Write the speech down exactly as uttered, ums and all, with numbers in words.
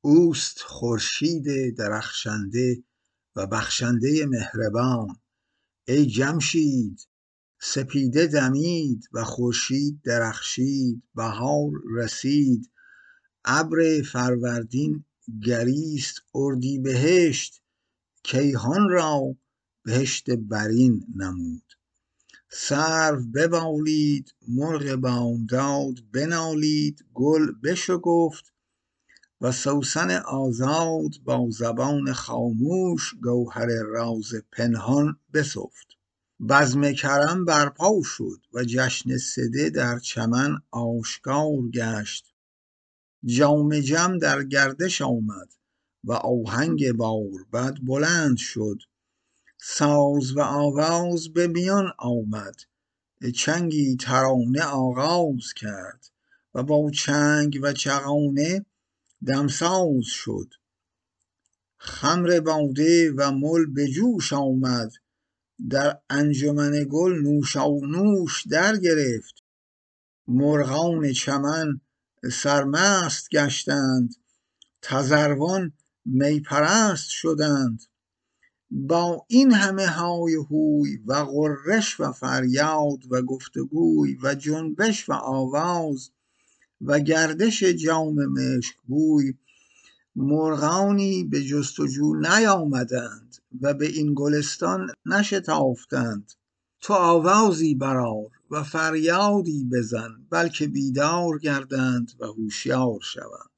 اوست خورشید درخشنده و بخشنده مهربان. ای جمشید سپیده دمید و خورشید درخشید، بهار رسید، ابر فروردین گریست، اردیبهشت کیهان را بهشت برین نمود. سرو ببالید مرغ بامداد بنالید، گل بشکفت و سوسن آزاد با زبان خاموش گوهر راز پنهان بسفت. بزم کرم برپا شد و جشن سده در چمن آشکار گشت. جام جم در گردش آمد و آهنگ باربد بلند شد. ساز و آواز به میان آمد، چنگی ترانه آغاز کرد و با چنگ و چغانه دمساز شد. خمر باده و مل به جوش آمد، در انجمن گل نوشانوش در گرفت. مرغان چمن سرمست گشتند، تذروان می پرست شدند. با این همه های و هوی و غرش و فریاد و گفتگوی و جنبش و آواز و گردش جام مشک بوی، مرغانی به جستجو نیامدند و به این گلستان نشتافتند. تو آوازی برآر و فریادی بزن، بلکه بیدار گردند و هوشیار شوند.